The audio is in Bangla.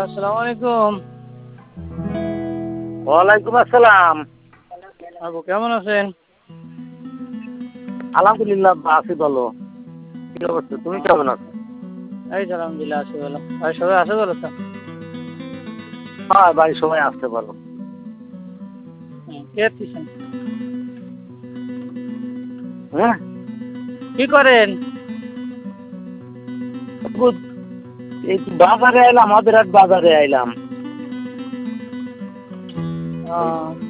আসসালামু আলাইকুম। ওয়ালাইকুম আসসালাম। আবু কেমন আছেন? আলহামদুলিল্লাহ আছি ভালো। কি অবস্থা, তুমি কেমন আছো? এই তো আলহামদুলিল্লাহ আছি ভালো। আর সবাই আছে ভালো তো? হ্যাঁ, বাড়ির সবাই আসতে ভালো। কে আছেন? হ্যাঁ, কি করেন? এই তো বাজারে আইলাম, আমাদের হাট বাজারে আইলাম। ও,